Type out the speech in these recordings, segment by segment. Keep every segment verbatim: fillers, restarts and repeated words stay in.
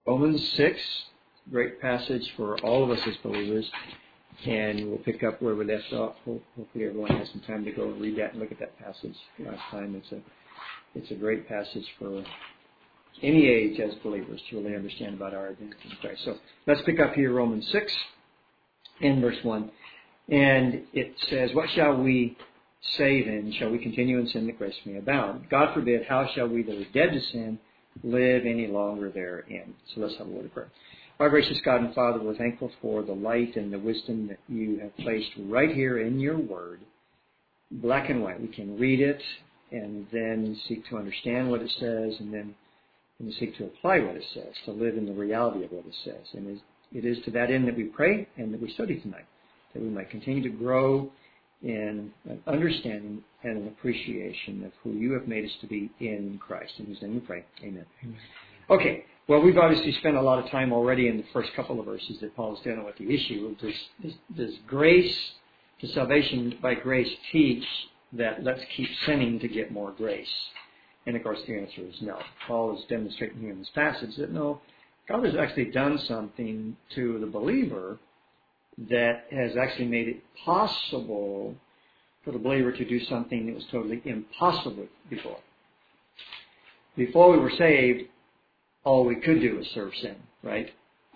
Romans six, great passage for all of us as believers. And we'll pick up where we left off. Hopefully everyone has some time to go and read that and look at that passage last time. It's a, it's a great passage for any age as believers to really understand about our identity in Christ. So let's pick up here Romans six in verse one. And it says, what shall we say then? Shall we continue in sin that grace may abound? God forbid, how shall we that are dead to sin live any longer therein? So let's have a word of prayer. Our gracious God and Father, we're thankful for the light and the wisdom that you have placed right here in your word, black and white. We can read it and then seek to understand what it says and then and seek to apply what it says, to live in the reality of what it says. And it is to that end that we pray and that we study tonight, that we might continue to grow in an understanding and an appreciation of who you have made us to be in Christ. In whose name we pray. Amen. Amen. Okay. Well, we've obviously spent a lot of time already in the first couple of verses that Paul is dealing with the issue of does, does, does grace, does salvation by grace teach that let's keep sinning to get more grace? And of course the answer is no. Paul is demonstrating here in this passage that no, God has actually done something to the believer that has actually made it possible for the believer to do something that was totally impossible before. Before we were saved, all we could do was serve sin, right?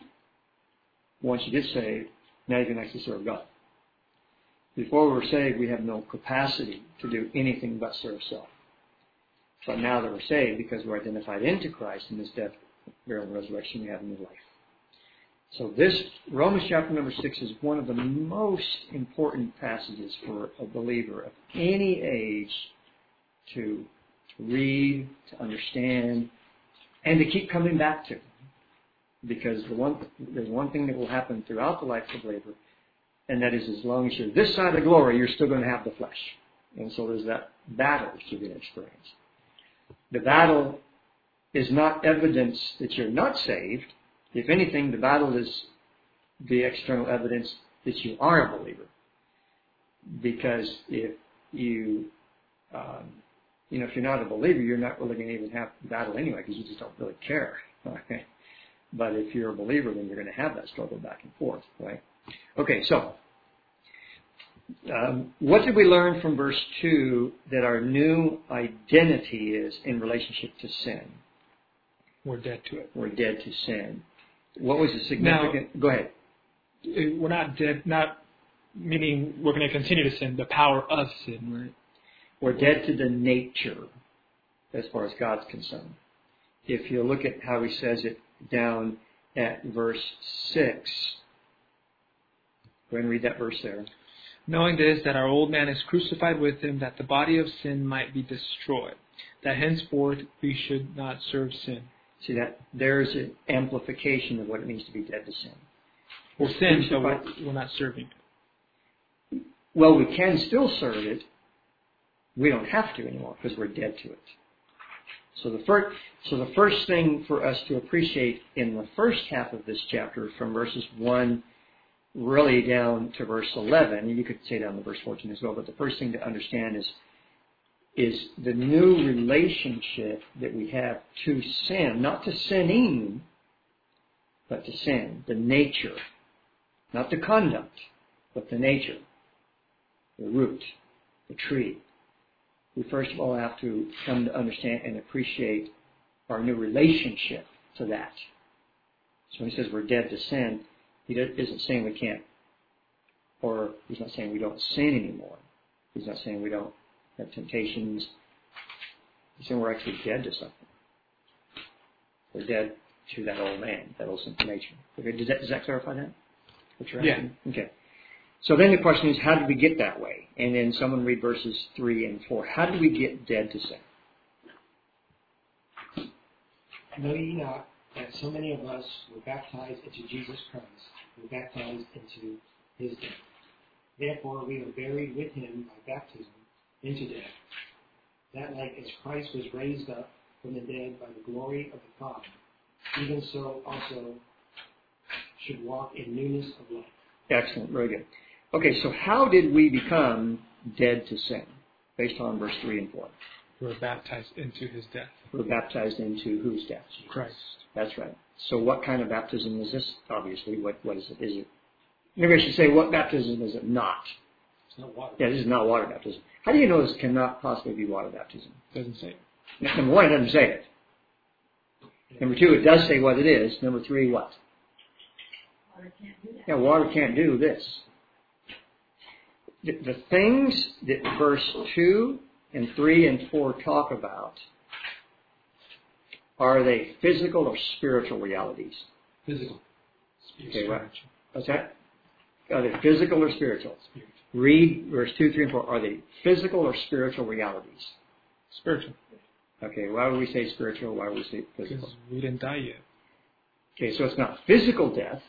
Once you get saved, now you can actually serve God. Before we were saved, we have no capacity to do anything but serve self. But now that we're saved, because we're identified into Christ in His death, burial, and resurrection, we have a new life. So this, Romans chapter number six, is one of the most important passages for a believer of any age to, to read, to understand, and to keep coming back to. Because the one, there's one thing that will happen throughout the life of the believer, and that is as long as you're this side of glory, you're still going to have the flesh. And so there's that battle that you're going to experience. The battle is not evidence that you're not saved. If anything, the battle is the external evidence that you are a believer. Because if you... Um, You know, if you're not a believer, you're not really going to even have battle anyway because you just don't really care. Okay? But if you're a believer, then you're going to have that struggle back and forth. Right? Okay, so um, what did we learn from verse two that our new identity is in relationship to sin? We're dead to it. We're dead to sin. What was the significant... Now, go ahead. We're not dead, not meaning we're going to continue to sin, the power of sin, right? We're dead to the nature as far as God's concerned. If you look at how he says it down at verse six, go ahead and read that verse there. Knowing this, that our old man is crucified with him, that the body of sin might be destroyed, that henceforth we should not serve sin. See that? There's an amplification of what it means to be dead to sin. We're sin, so we're, we're not serving it. Well, we can still serve it. We don't have to anymore because we're dead to it. So the first, so the first thing for us to appreciate in the first half of this chapter, from verses one really down to verse eleven, and you could say down to verse fourteen as well, but the first thing to understand is, is the new relationship that we have to sin, not to sinning, but to sin, the nature, not the conduct, but the nature, the root, the tree. We first of all have to come to understand and appreciate our new relationship to that. So when he says we're dead to sin, he isn't saying we can't, or he's not saying we don't sin anymore. He's not saying we don't have temptations. He's saying we're actually dead to something. We're dead to that old man, that old sinful nature. Okay, does that, does that clarify that? What you're asking? Yeah. Okay. So then the question is, how did we get that way? And then someone read verses three and four. How did we get dead to sin? Know ye not that so many of us were baptized into Jesus Christ, were baptized into his death? Therefore we are buried with him by baptism into death, that like as Christ was raised up from the dead by the glory of the Father, even so also should walk in newness of life. Excellent, very good. Okay, so how did we become dead to sin? Based on verse three and four. We were baptized into his death. We were baptized into whose death? Christ. That's right. So what kind of baptism is this? Obviously, what what is it? Is it? Maybe I should say, what baptism is it not? It's not water. Yeah, this is not water baptism. How do you know this cannot possibly be water baptism? Doesn't say it. Number one, it doesn't say it. Number two, it does say what it is. Number three, what? Water can't do that. Yeah, water can't do this. The, the things that verse two and three and four talk about, are they physical or spiritual realities? Physical. Okay, what? What's that? Are they physical or spiritual? Spiritual. Read verse two, three, and four. Are they physical or spiritual realities? Spiritual. Okay, why would we say spiritual? Why would we say physical? Because we didn't die yet. Okay, so it's not physical death.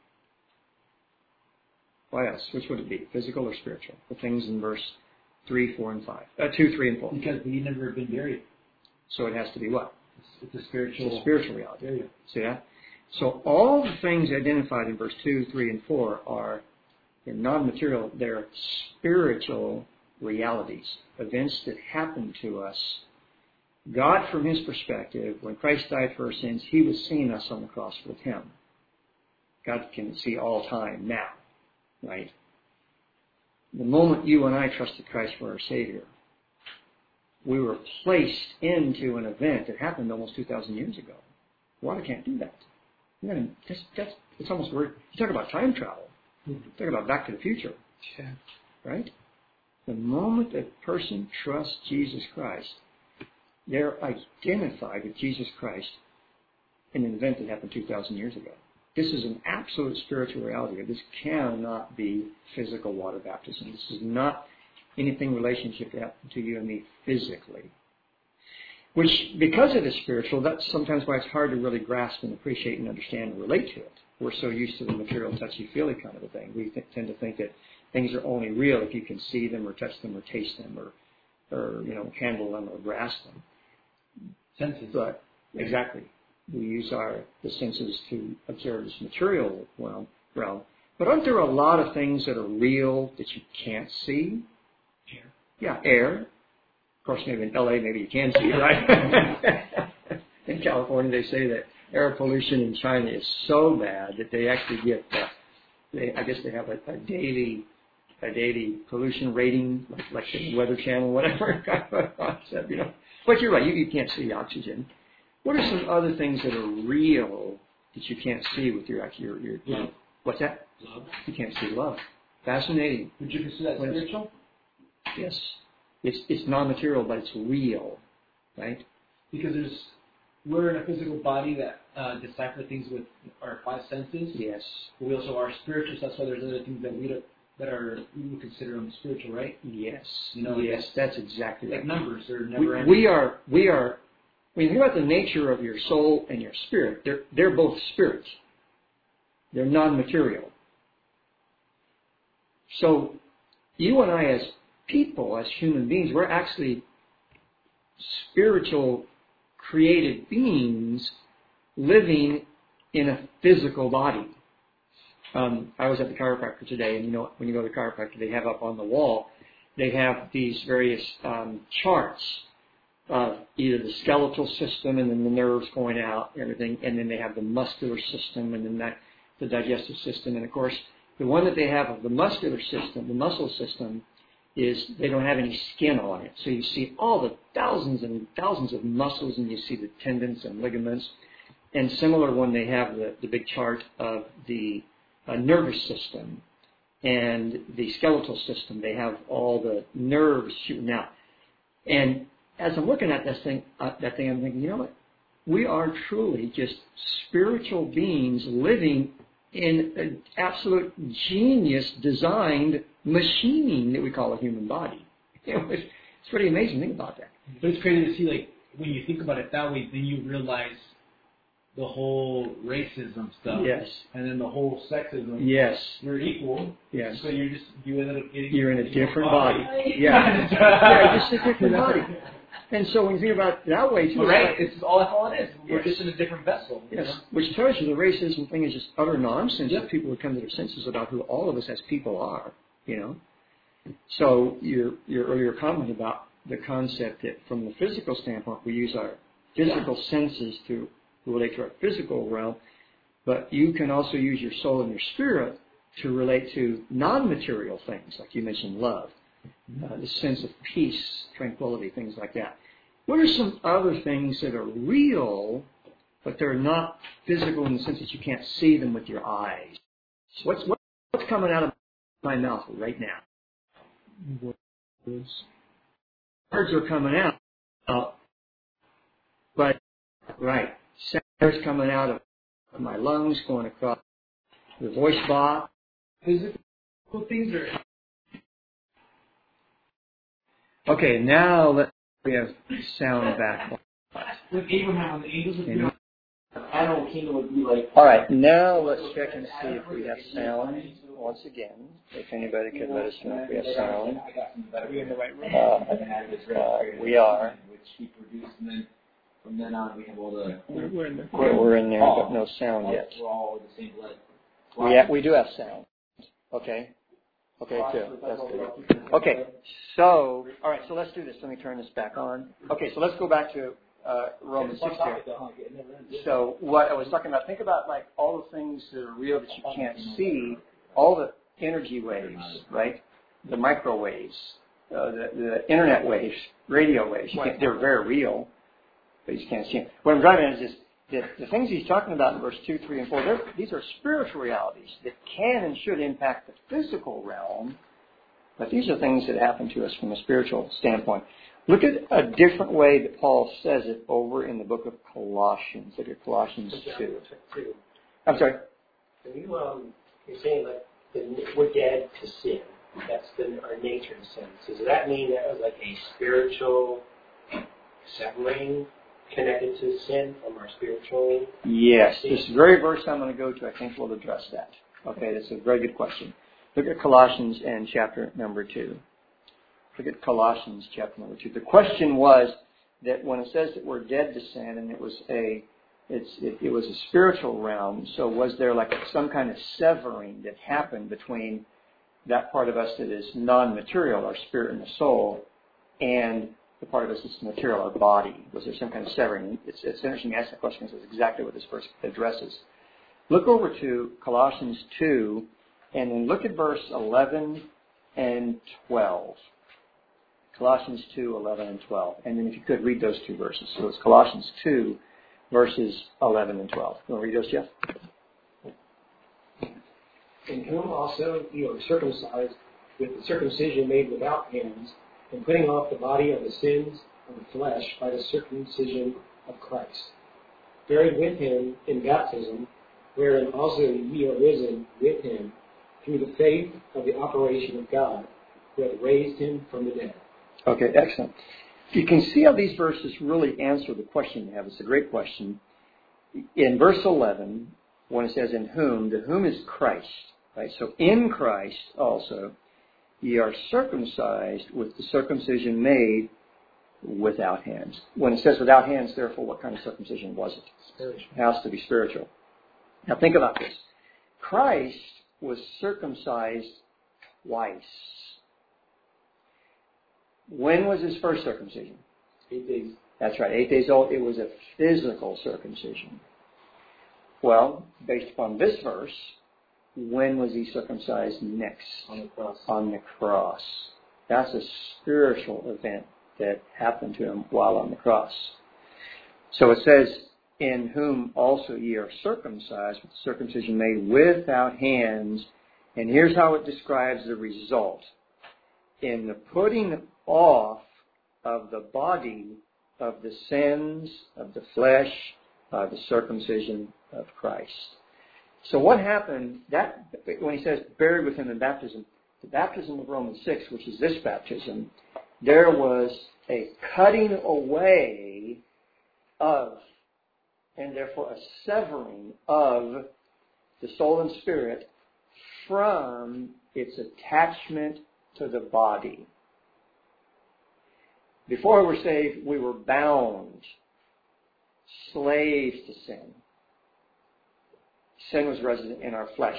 What else? Which would it be? Physical or spiritual? The things in verse three, four, and five. Uh, two, three, and four. Because we never been buried. So it has to be what? It's, it's a spiritual. It's a spiritual reality. Area. See that? So all the things identified in verse two, three, and four are they're non-material. They're spiritual realities, events that happen to us. God, from His perspective, when Christ died for our sins, He was seeing us on the cross with Him. God can see all time now, right? The moment you and I trusted Christ for our Savior, we were placed into an event that happened almost two thousand years ago. Water can't do that. You know, that's, that's, it's almost weird. You talk about time travel. You talk about Back to the Future. Yeah. Right? The moment a person trusts Jesus Christ, they're identified with Jesus Christ in an event that happened two thousand years ago. This is an absolute spiritual reality. This cannot be physical water baptism. This is not anything relationship to happen to you and me physically. Which, because it is spiritual, that's sometimes why it's hard to really grasp and appreciate and understand and relate to it. We're so used to the material, touchy-feely kind of a thing. We th- tend to think that things are only real if you can see them or touch them or taste them or, or you know, handle them or grasp them. Senses. But, exactly. We use our the senses to observe this material realm. realm. But aren't there a lot of things that are real that you can't see? Air. Yeah, air. Of course, maybe in L A, maybe you can see it, right? In California, they say that air pollution in China is so bad that they actually get, uh, they, I guess they have a, a daily, a daily pollution rating, like, like the Weather Channel, whatever kind of concept, you know. But you're right, you, you can't see oxygen. What are some other things that are real that you can't see with your your your? your Love. What's that? Love. You can't see love. Fascinating. Would you consider that What is- spiritual? Yes, it's it's non-material, but it's real, right? Because there's we're in a physical body that uh, decipher things with our five senses. Yes. But we also are spiritual. So that's why there's other things that we don't, that are we would consider them spiritual, right? Yes. You know, yes, that's exactly Like right. numbers, they're never We, ending. we are we are. When you think about the nature of your soul and your spirit, they're they're both spirits. They're non-material. So you and I, as people, as human beings, we're actually spiritual, created beings living in a physical body. Um, I was at the chiropractor today, and you know, when you go to the chiropractor, they have up on the wall, they have these various um, charts of either the skeletal system and then the nerves going out and everything, and then they have the muscular system and then that, the digestive system. And of course, the one that they have of the muscular system, the muscle system, is they don't have any skin on it. So you see all the thousands and thousands of muscles, and you see the tendons and ligaments. And similar one, they have the, the big chart of the uh, nervous system and the skeletal system. They have all the nerves shooting out. And as I'm looking at this thing, uh, that thing, I'm thinking, you know what? We are truly just spiritual beings living in an absolute genius designed machining that we call a human body. You know, it's, it's pretty amazing to think about that. But it's crazy to see, like, when you think about it that way, then you realize the whole racism stuff. Yes. And then the whole sexism. Yes. You're equal. Yes. So you're just, you ended up getting... You're in a different body. body. Yeah. Yeah, just a different body. And so when you think about it that way, too, Well, right? it's like- It's all, that's all it is. We're Yes. just in a different vessel. you Yes, know? which tells you the racism thing is just utter nonsense Yep. if people would come to their senses about who all of us as people are, you know. So your your earlier comment about the concept that from the physical standpoint we use our physical senses to relate to our physical realm, but you can also use your soul and your spirit to relate to non-material things, like you mentioned, love, uh, the sense of peace, tranquility, things like that. What are some other things that are real, but they're not physical in the sense that you can't see them with your eyes? What's what's coming out of my mouth right now? Words. Words are coming out, uh, but right, sounds coming out of my lungs, going across the voice box. Physical things are. Okay, now let we have sound back. With Abraham, the angels of And, God. Animal kingdom would be like. all right, now let's check and see if we have sound once again. If anybody could let us know if we have sound. Are we in the right room? Uh, uh, we are. Which he produced, and then from then on we have all the. We're, we're in the. We're, we're in there, but no sound yet. We're all the same blood. We have, we do have sound. Okay. Okay, good. That's good. Okay, so, all right, so let's do this. Let me turn this back on. Okay, so let's go back to uh, Romans six here. So what I was talking about, think about like all the things that are real that you can't see, all the energy waves, right? The microwaves, uh, the, the internet waves, radio waves. You can't, they're very real, but you can't see them. What I'm driving at is this. The, the things he's talking about in verse two, three, and four, these are spiritual realities that can and should impact the physical realm, but these are things that happen to us from a spiritual standpoint. Look at a different way that Paul says it over in the book of Colossians. Look at Colossians two. I'm sorry? When you, um, you're saying that the, we're dead to sin. That's the, our nature in a sense. So does that mean that was like a spiritual severing connected to sin from our spiritual? Yes. This very verse I'm going to go to, I think, will address that. Okay, that's a very good question. Look at Colossians and chapter number two. Look at Colossians chapter number two. The question was that when it says that we're dead to sin, and it was a, it's it, it was a spiritual realm. So was there like some kind of severing that happened between that part of us that is non-material, our spirit and the soul, and the part of us that's material, our body? Was there some kind of severing? It's, it's interesting to ask that question because it's exactly what this verse addresses. Look over to Colossians two, and then look at verse eleven and twelve. Colossians two, eleven and twelve. And then if you could read those two verses. So it's Colossians two, verses eleven and twelve. You want to read those, Jeff? In whom also you are circumcised with the circumcision made without hands, and putting off the body of the sins of the flesh by the circumcision of Christ, buried with him in baptism, wherein also ye are risen with him through the faith of the operation of God, who hath raised him from the dead. Okay, excellent. You can see how these verses really answer the question you have. It's a great question. In verse eleven, when it says in whom, the whom is Christ, right? So in Christ also, ye are circumcised with the circumcision made without hands. When it says without hands, therefore, what kind of circumcision was it? Spiritual. It has to be spiritual. Now think about this. Christ was circumcised twice. When was his first circumcision? Eight days. That's right, eight days old. It was a physical circumcision. Well, based upon this verse, when was he circumcised next? On the cross. On the cross. That's a spiritual event that happened to him while on the cross. So it says, in whom also ye are circumcised, with circumcision made without hands. And here's how it describes the result. In the putting off of the body of the sins of the flesh by the circumcision of Christ. So what happened, that when he says buried with him in baptism, the baptism of Romans six, which is this baptism, there was a cutting away of, and therefore a severing of the soul and spirit from its attachment to the body. Before we were saved, we were bound, slaves to sin. Sin was resident in our flesh.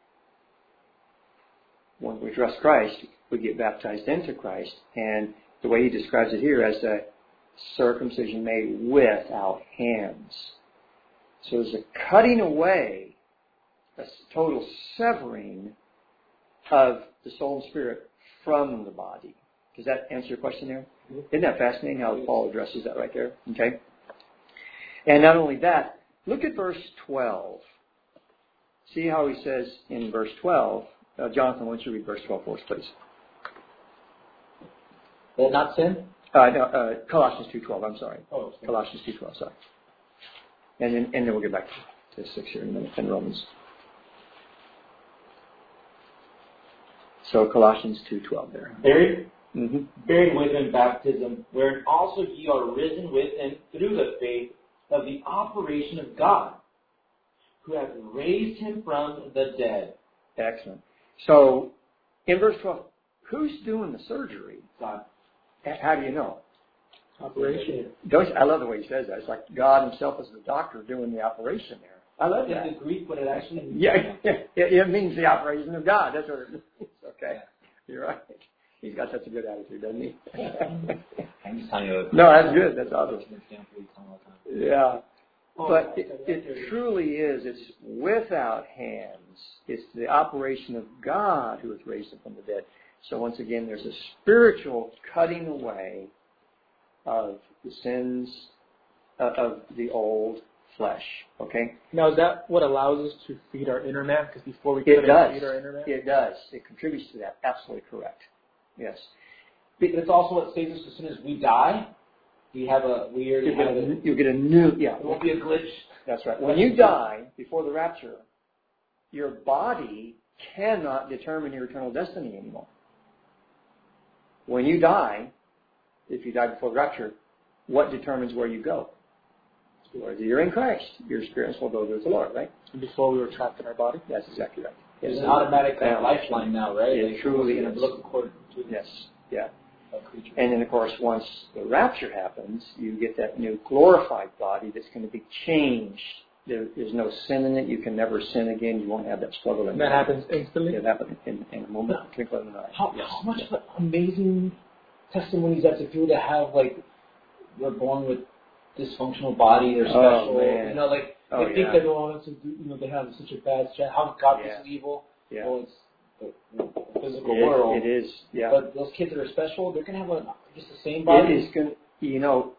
When we trust Christ, we get baptized into Christ, and the way he describes it here as a circumcision made without hands. So there's a cutting away, a total severing of the soul and spirit from the body. Does that answer your question there? Mm-hmm. Isn't that fascinating how Paul addresses that right there? Okay. And not only that, look at verse twelve. See how he says in verse twelve. Uh, Jonathan, why don't you read verse twelve for us, please? Let not sin? Uh, no, uh, Colossians two twelve, I'm sorry. Oh, sorry. Colossians two twelve, sorry. And then, and then we'll get back to, to six here in a minute, in Romans. So Colossians two twelve there. Buried? Mm-hmm. Buried with him in baptism, wherein also ye are risen with him through the faith of the operation of God, who hath raised him from the dead. Excellent. So, in verse twelve, who's doing the surgery? God. How do you know? Operation. Don't you, I love the way he says that. It's like God himself is the doctor doing the operation there. I love that. In the Greek, but it actually means Yeah, it, it means the operation of God. That's what it means. Okay. You're right. He's got such a good attitude, doesn't he? I'm just telling you. No, that's good. That's awesome. Example, Yeah. But it, it truly is. It's without hands. It's the operation of God who has raised him from the dead. So once again, there's a spiritual cutting away of the sins uh, of the old flesh. Okay? Now, is that what allows us to feed our inner man? Because before we It couldn't does. feed our inner man? It does. It contributes to that. Absolutely correct. Yes. But it's also what saves us as soon as we die. We have a weird. You'll get a, you'll get a new, yeah. It won't be a glitch. That's right. When you die, before the rapture, your body cannot determine your eternal destiny anymore. When you die, if you die before the rapture, what determines where you go? Whether you're in Christ, your spirits will go with the Lord, right? And before we were trapped in our body? That's exactly right. It's Yes. an automatic uh, lifeline now, right? It like, truly in is. a look according to Yes, yeah. a creature. And then, of course, once the rapture happens, you get that new glorified body that's going to be changed. There, there's no sin in it. You can never sin again. You won't have that struggle. And that happens instantly? It happens in, in a moment, a twinkle of an eye. How, Yes. how much amazing testimonies that to people that have, like, they're born with dysfunctional body, they're special, Oh, man. you know, like, Oh, they think yeah. that, oh, that's a, you know, they have such a bad strength. How God Yeah. is evil? Yeah. Well, it's the, the physical It- world. it is, yeah. But those kids that are special, they're going to have a, just the same body. It is going to, you know,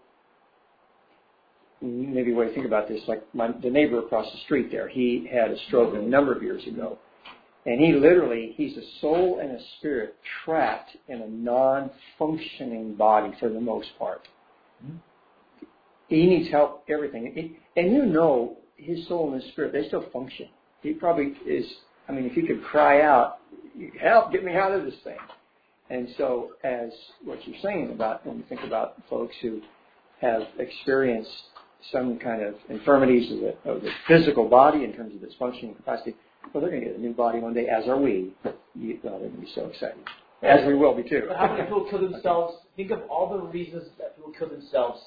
maybe when you think about this, like my, the neighbor across the street there, he had a stroke a number of years ago. And he literally, he's a soul and a spirit trapped in a non-functioning body for the most part. Mm-hmm. He needs help, everything. And you know, his soul and his spirit, they still function. He probably is, I mean, if he could cry out, help, get me out of this thing. And so, as what you're saying about, when you think about folks who have experienced some kind of infirmities of the, of the physical body in terms of its functioning capacity, well, they're going to get a new body one day, as are we. You, well, they're going to be so excited. As we will be, too. But how many people kill themselves? Think of all the reasons that people kill themselves.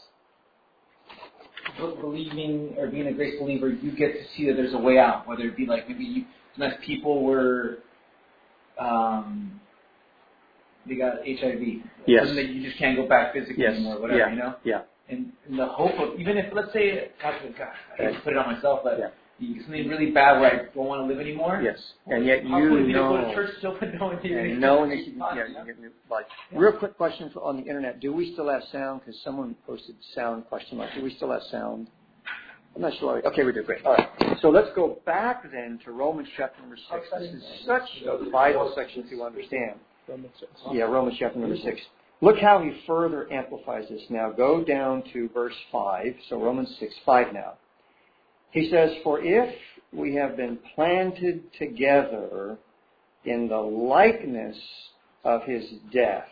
Believing or being a great believer, you get to see that there's a way out. Whether it be like maybe you, sometimes people were, um, they got H I V. Yes. Something that you just can't go back physically Yes. anymore, whatever, Yeah. you know? Yeah. And, and the hope of, even if, let's say, God, God I hate to put it on myself, but Yeah. you, something really bad where I don't want to live anymore. Yes. And yet How you could it be to know. go to church still, but knowing that you're And going knowing to that you, yeah, you get a new body. Real quick question for, on the internet. Do we still have sound? Because someone posted sound question mark. Do we still have sound? I'm not sure. Okay, we do. Great. All right. So let's go back then to Romans chapter number six. This is such a vital section to understand. Romans six. Yeah, Romans chapter number six. Look how he further amplifies this. Now go down to verse five. So Romans six, five now. He says, for if we have been planted together in the likeness of his death.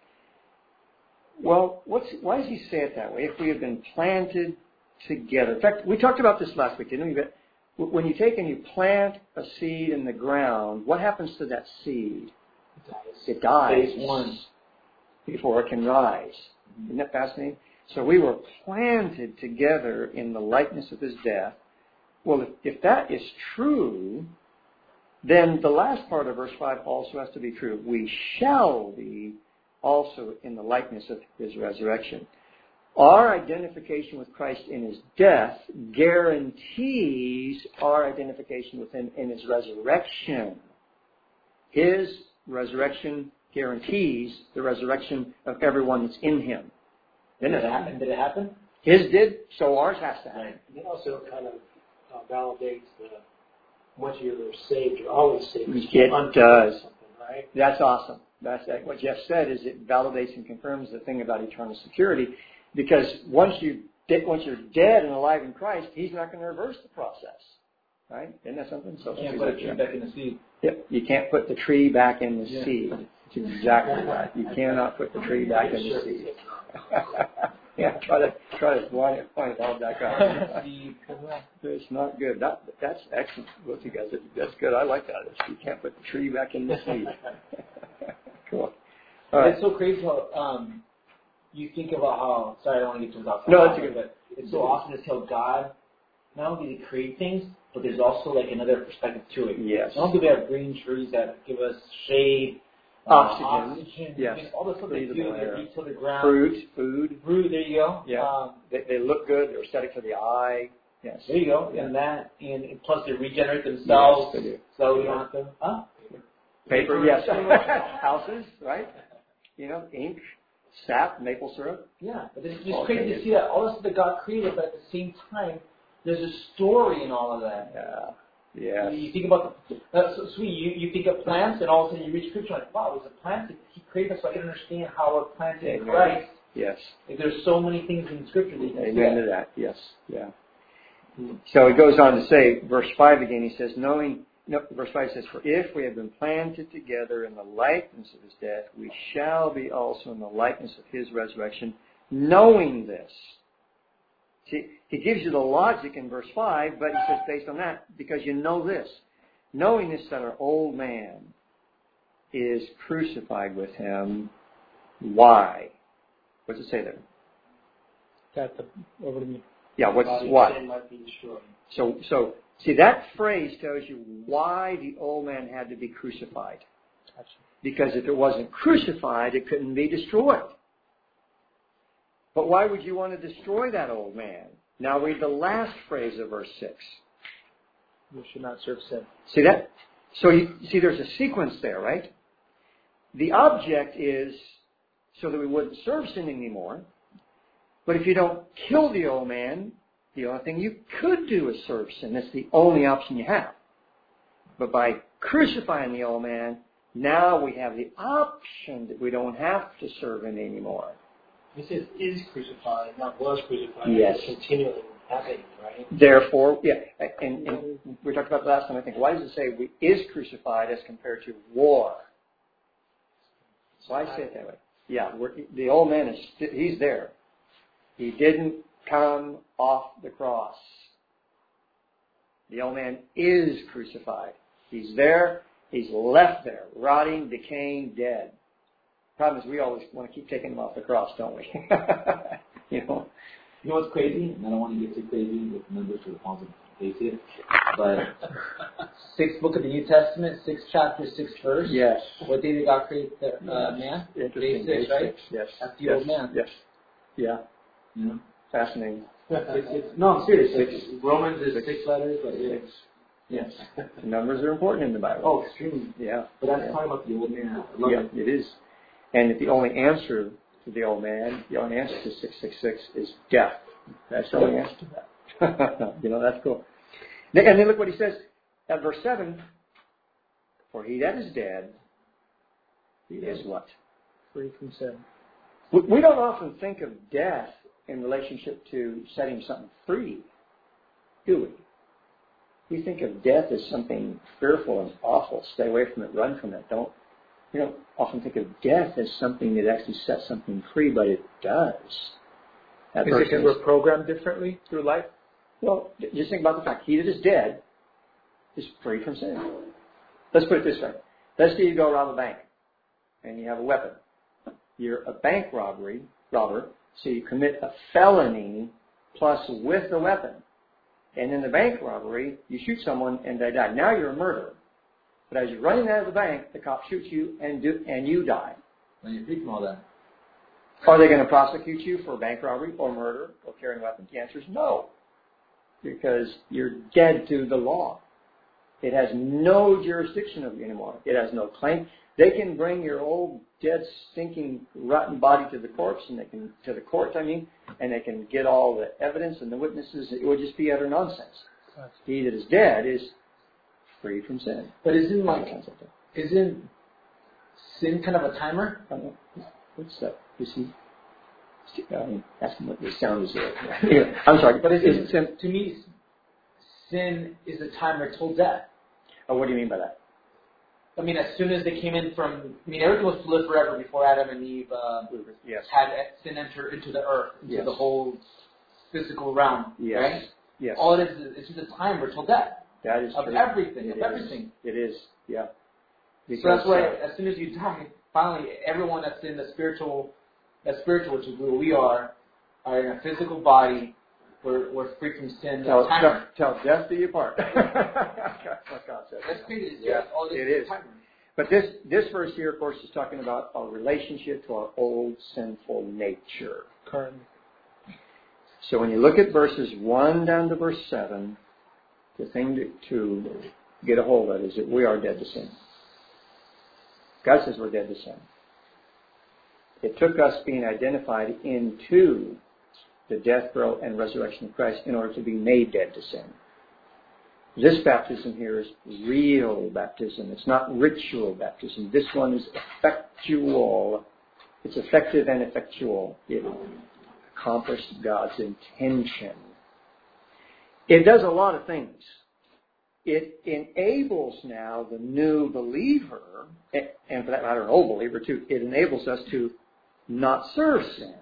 Well, what's, why does he say it that way? If we have been planted together. In fact, we talked about this last week, didn't we? But when you take and you plant a seed in the ground, what happens to that seed? It dies Phase one. Before it can rise. Isn't that fascinating? So we were planted together in the likeness of his death. Well, if, if that is true, then the last part of verse five also has to be true. We shall be also in the likeness of his resurrection. Our identification with Christ in his death guarantees our identification with him in his resurrection. His resurrection guarantees the resurrection of everyone that's in him. Did it happen? Did it happen? His did, so ours has to happen. And it also kind of uh, validates the once you're saved, you're always saved. It does. Right? That's awesome. That's what Jeff said. Is it validates and confirms the thing about eternal security, because once you once you're dead and alive in Christ, he's not going to reverse the process. Right? Isn't that something? So you can't put a tree back in the seed. Yep. You can't put the tree back in the Yeah. seed. That's exactly right. You cannot put the tree back in the seed. Yeah, try to try to find it, find it all back out. It's not good. That that's excellent. Both you guys, that's good. I like that. You can't put the tree back in the seed. Cool. All right. It's so crazy how um, you think about how. Sorry, I don't want to get too off. No, it's good. But it's so awesome to see how God not only does He create things, but there's also like another perspective to it. Yes. Not only do we have green trees that give us shade. Uh, Oxygen. oxygen, Yes. all the stuff they do, Breathable they air. reach to the ground. Fruit, food. Fruit, there you go. Yeah. Um, They, they look good. They're aesthetic for the eye. Yes. there you go. Yeah. And that, and, and plus they regenerate themselves. Yes, they do. So we don't have to. Huh? Paper, yes. Houses, right? You know, ink, sap, maple syrup. Yeah, but it's just Okay. crazy to see that all this stuff that God created, but at the same time, there's a story in all of that. Yeah. Yes. You think about the, that's so sweet. You you think of plants, and all of a sudden you read Scripture like, wow, there's a plant that He created us, so I can understand how we're planted in Amen. Christ. Yes. Like, there's so many things in Scripture that you can see Amen that. to that. Yes. Yeah. So he goes on to say, verse five again, he says, knowing, no, verse five says, for if we have been planted together in the likeness of his death, we shall be also in the likeness of his resurrection, knowing this. See, he gives you the logic in verse five, but he says based on that, because you know this. Knowing this, that our old man is crucified with him. Why? What's it say there? Got the over to me. Yeah, what's Body of what? sin might be destroyed. So, so see, that phrase tells you why the old man had to be crucified. Gotcha. Because if it wasn't crucified, it couldn't be destroyed. But why would you want to destroy that old man? Now read the last phrase of verse six. You should not serve sin. See that? So you see there's a sequence there, right? The object is so that we wouldn't serve sin anymore. But if you don't kill the old man, the only thing you could do is serve sin. That's the only option you have. But by crucifying the old man, now we have the option that we don't have to serve him anymore. This is is crucified, not was crucified. Yes. It's continually happening, right? Therefore, yeah, and, and we talked about that last time, I think. Why does it say we is crucified as compared to war? Why say it that way? Yeah, we're, the old man is, he's there. He didn't come off the cross. The old man is crucified. He's there. He's left there, rotting, decaying, dead. Problem is, we always want to keep taking him off the cross, don't we? you know. You know what's crazy? And I don't want to get too crazy with numbers for the Ponce Basic, but sixth book of the New Testament, sixth chapter, sixth verse. Yes. What day did God create the uh, man? Interesting. Day six, Day right? six. Yes. That's the yes. old man. Yes. Yeah. You know? Fascinating. Six, six. No, I'm serious. Six. Six. Romans is six, six letters, but it's Yes. Numbers are important in the Bible. oh, extremely. Yeah. But that's yeah. talking about the old man. I love Yeah, it. it is. And if the only answer to the old man, the only answer to six six six is death. That's the only answer to that. you know, that's cool. And then look what he says at verse seven. For he that is dead, he is what? Free from sin. We, we don't often think of death in relationship to setting something free, do we? We think of death as something fearful and awful. Stay away from it, run from it. Don't We don't often think of death as something that actually sets something free, but it does. That Is it person because we're programmed differently through life? Well, just think about the fact he that is dead is free from sin. Let's put it this way. Let's say you go rob a bank and you have a weapon. You're a bank robbery robber, so you commit a felony plus with a weapon. And in the bank robbery, you shoot someone and they die. Now you're a murderer. But as you're running out of the bank, the cop shoots you and do, and you die. When you're free from all that. Are they going to prosecute you for bank robbery or murder or carrying weapons? The answer is no, because you're dead to the law. It has no jurisdiction of you anymore. It has no claim. They can bring your old, dead, stinking, rotten body to the corpse, and they can to the court. I mean, and they can get all the evidence and the witnesses. It would just be utter nonsense. He that is dead is free from sin. But isn't like isn't sin kind of a timer? I don't know. What's that? You see? I mean, ask him what the sound is there. Anyway, I'm sorry, but is, is is it sin? To me, sin is a timer till death. Oh, what do you mean by that? I mean, as soon as they came in from, I mean, everything was to live forever before Adam and Eve uh, yes. had sin enter into the earth, into yes. the whole physical realm, yes. right? Yes. All it is is it's just a timer till death. That is of true. everything, it of is. everything. It is, yeah. Because, so that's why, uh, as soon as you die, finally, everyone that's in the spiritual, that's spiritual, which is who we are, are in a physical body. We're, we're free from sin. Tell, timer. tell, tell death do you part. That's what God says. That's crazy. Yeah, all this it is is. timer. But this, this verse here, of course, is talking about our relationship to our old sinful nature. Currently. So when you look at verses one down to verse seven, the thing to, to get a hold of is that we are dead to sin. God says we're dead to sin. It took us being identified into the death, burial, and resurrection of Christ in order to be made dead to sin. This baptism here is real baptism. It's not ritual baptism. This one is effectual. It's effective and effectual. It accomplished God's intention. It does a lot of things. It enables now the new believer, and for that matter, an old believer too, it enables us to not serve sin.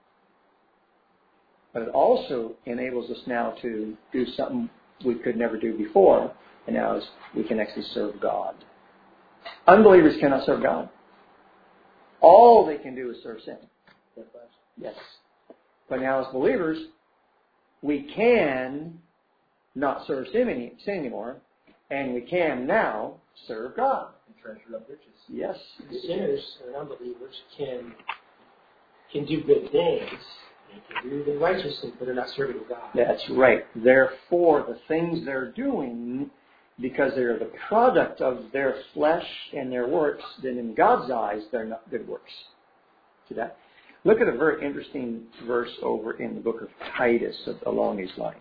But it also enables us now to do something we could never do before, and now is we can actually serve God. Unbelievers cannot serve God. All they can do is serve sin. Yes. But now as believers, we can not serve sin, any, sin anymore, and we can now serve God. And treasure up riches. Yes. Sinners and unbelievers can can do good things. They can do the righteous things, but they're not serving God. That's right. Therefore, the things they're doing, because they're the product of their flesh and their works, then in God's eyes, they're not good works. See that? Look at a very interesting verse over in the book of Titus along these lines.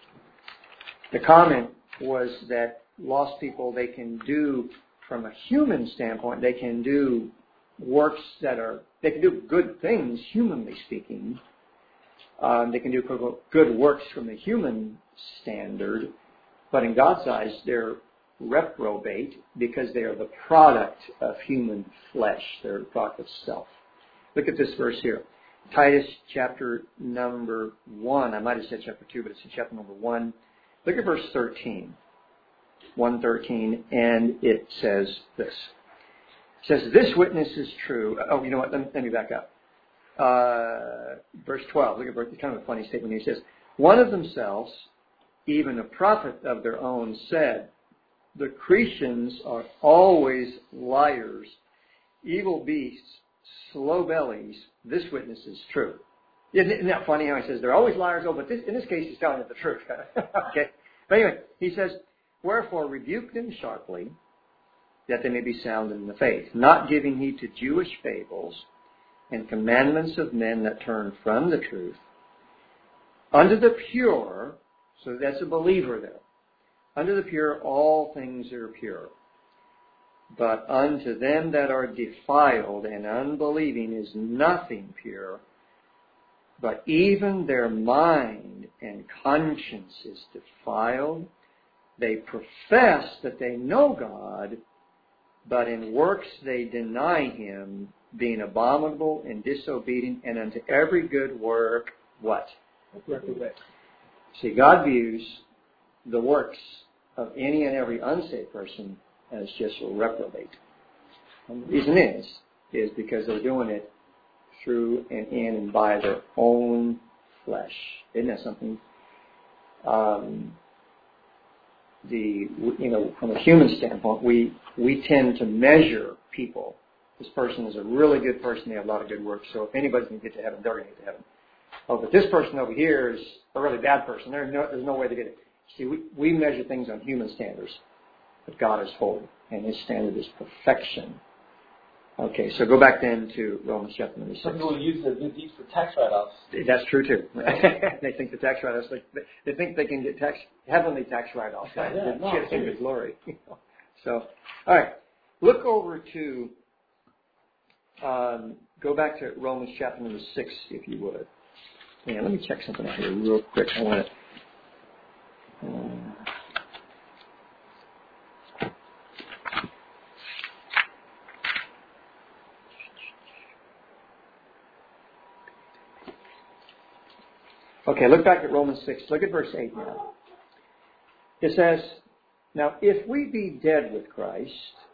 The comment was that lost people, they can do, from a human standpoint, they can do works that are, they can do good things, humanly speaking. Um, they can do good works from the human standard, but in God's eyes, they're reprobate because they are the product of human flesh. They're the product of self. Look at this verse here. Titus chapter number one. I might have said chapter two, but it's in chapter number one. Look at verse thirteen. one thirteen, and it says this. It says, this witness is true. Oh, you know what? Let me, let me back up. Uh, verse twelve, look at verse, it's kind of a funny statement. He says, one of themselves, even a prophet of their own, said, the Cretans are always liars, evil beasts, slow bellies. This witness is true. Isn't, isn't that funny how he says they're always liars? Oh, but this, in this case, he's telling us the truth. Okay. But anyway, he says, wherefore rebuke them sharply, that they may be sound in the faith, not giving heed to Jewish fables and commandments of men that turn from the truth. Unto the pure, so that's a believer there. Unto the pure, all things are pure. But unto them that are defiled and unbelieving is nothing pure, but even their mind and conscience is defiled. They profess that they know God, but in works they deny Him, being abominable and disobedient, and unto every good work, what? Reprobate. See, God views the works of any and every unsaved person as just reprobate. And the reason is, is because they're doing it through and in and by their own flesh. Isn't that something? Um, the you know, from a human standpoint, we we tend to measure people This person is a really good person. They have a lot of good work. So if anybody can get to heaven, they're going to get to heaven. Oh, but this person over here is a really bad person. There's no, there's no way to get it. See, we, we measure things on human standards. But God is holy, and His standard is perfection. Okay, so go back then to Romans chapter number six. Some people use the good deeds for tax write-offs. That's true too. They think the tax write-offs, like, they think they can get tax, heavenly tax write-offs. Yeah, yeah, no, get into glory. So, all right, look over to, um, go back to Romans chapter number six, if you would. Yeah, let me check something out here real quick. I want to. Um, Okay, look back at Romans six. Look at verse eight now. It says, now if we be dead with Christ,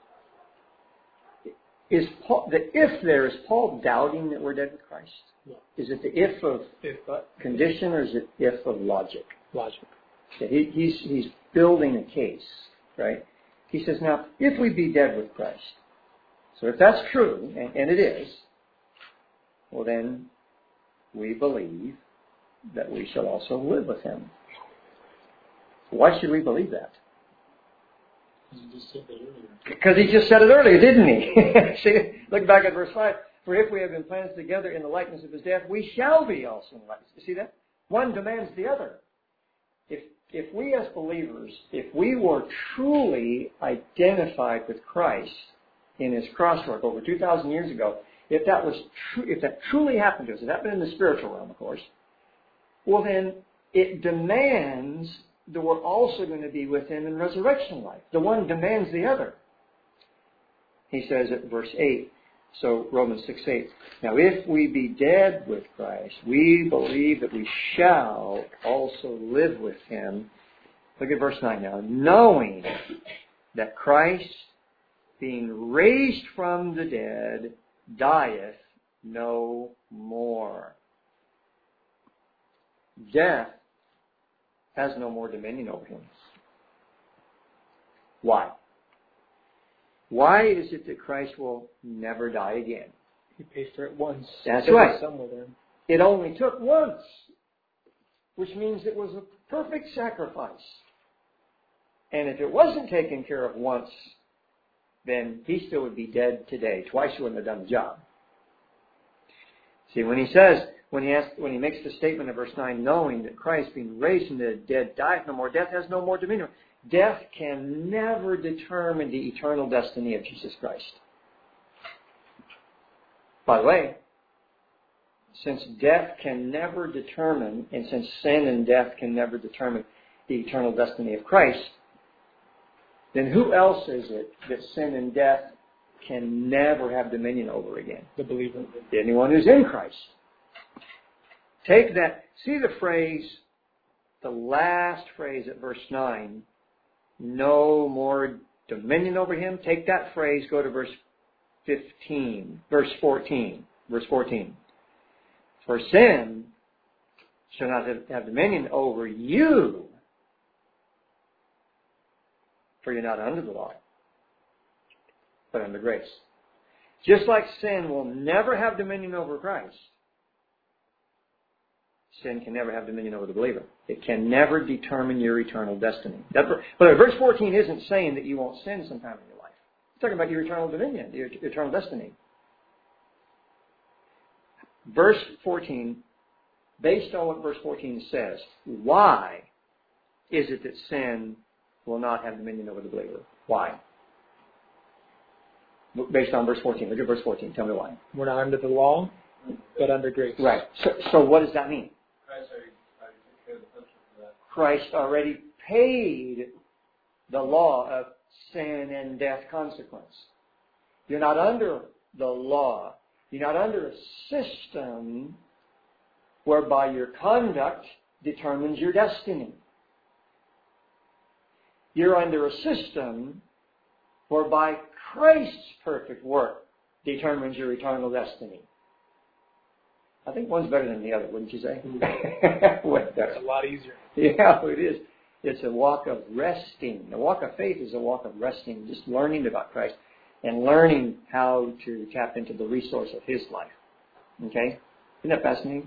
is Paul, the if there, is Paul doubting that we're dead with Christ? No. Is it the if of If but condition or is it if of logic? logic. Okay, he, he's, he's building a case, right? He says, now if we be dead with Christ, so if that's true, and, and it is, well then we believe that we shall also live with Him. Why should we believe that? You just said that earlier. Because He just said it earlier, didn't He? See, look back at verse five. For if we have been planted together in the likeness of His death, we shall be also in the likeness. You see that? One demands the other. If if we as believers, if we were truly identified with Christ in His cross work over two thousand years ago, if that was true, if that truly happened to us, it happened in the spiritual realm, of course, well then it demands that we're also going to be with Him in resurrection life. The one demands the other. He says at verse eight, so Romans six eight, now if we be dead with Christ, we believe that we shall also live with Him. Look at verse nine now. Knowing that Christ, being raised from the dead, dieth no more. Death has no more dominion over Him. Why? Why is it that Christ will never die again? He paid for it once. That's right. Somewhere there. It only took once, which means it was a perfect sacrifice. And if it wasn't taken care of once, then He still would be dead today. Twice He wouldn't have done the job. See, when He says, when He asks, when He makes the statement in verse nine, knowing that Christ, being raised from the dead, dieth no more, death has no more dominion. Death can never determine the eternal destiny of Jesus Christ. By the way, since death can never determine, and since sin and death can never determine the eternal destiny of Christ, then who else is it that sin and death can never have dominion over again? The believer. Anyone who's in Christ. Take that, see the phrase, the last phrase at verse nine, no more dominion over him. Take that phrase, go to verse fifteen, verse fourteen, verse fourteen. For sin shall not have, have dominion over you, for you're not under the law, but under grace. Just like sin will never have dominion over Christ, sin can never have dominion over the believer. It can never determine your eternal destiny. That, but verse fourteen isn't saying that you won't sin sometime in your life. It's talking about your eternal dominion, your eternal destiny. Verse fourteen, based on what verse fourteen says, why is it that sin will not have dominion over the believer? Why? Based on verse fourteen. Look at verse fourteen. Tell me why. We're not under the law, but under grace. Right. So, so what does that mean? Christ already paid the law of sin and death consequence. You're not under the law. You're not under a system whereby your conduct determines your destiny. You're under a system whereby Christ's perfect work determines your eternal destiny. I think one's better than the other, wouldn't you say? Way better. It's a lot easier. Yeah, it is. It's a walk of resting. The walk of faith is a walk of resting, just learning about Christ. and learning how to tap into the resource of His life. Okay? Isn't that fascinating?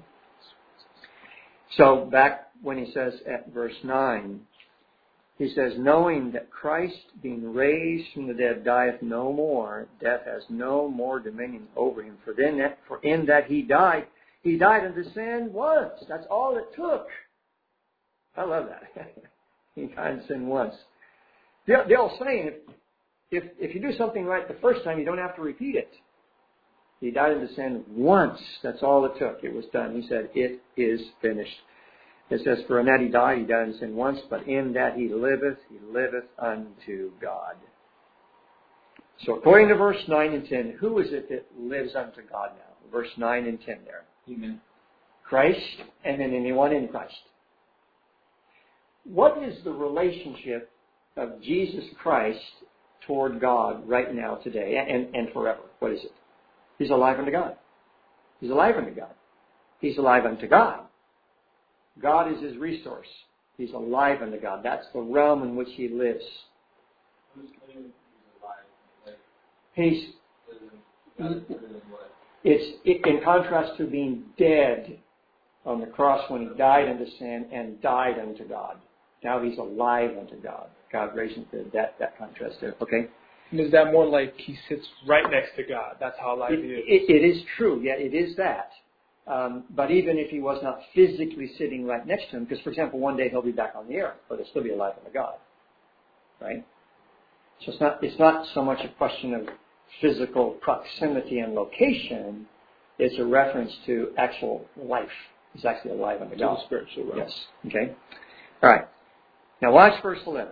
So back when he says at verse nine, he says, knowing that Christ, being raised from the dead, dieth no more, death has no more dominion over him. For then that, for in that he died, he died unto sin once. That's all it took. I love that. He died unto sin once. The, the old saying, if, if, if you do something right the first time, you don't have to repeat it. He died unto sin once. That's all it took. It was done. He said, it is finished. It says, for in that he died, he died unto sin once, but in that he liveth, he liveth unto God. So according to verse nine and ten, who is it that lives unto God now? Verse nine and ten there. Amen. Christ, and then anyone in Christ. What is the relationship of Jesus Christ toward God right now, today, and, and forever? What is it? He's alive unto God. He's alive unto God. He's alive unto God. God is his resource. He's alive unto God. That's the realm in which he lives. Who's claiming he's alive? Like, He's, it's it, in contrast to being dead on the cross when he died unto sin and died unto God. Now he's alive unto God. God raised him to that, that contrast there. Okay? And is that more like he sits right next to God? That's how alive It, he is. it, it is true. Yeah, it is that. Um, but even if he was not physically sitting right next to him, because, for example, one day he'll be back on the earth, but he'll still be alive unto God. Right? So it's not, it's not so much a question of physical proximity and location. It's a reference to actual life. He's actually alive unto God. To the spiritual realm. Yes. Okay? All right. Now watch verse eleven.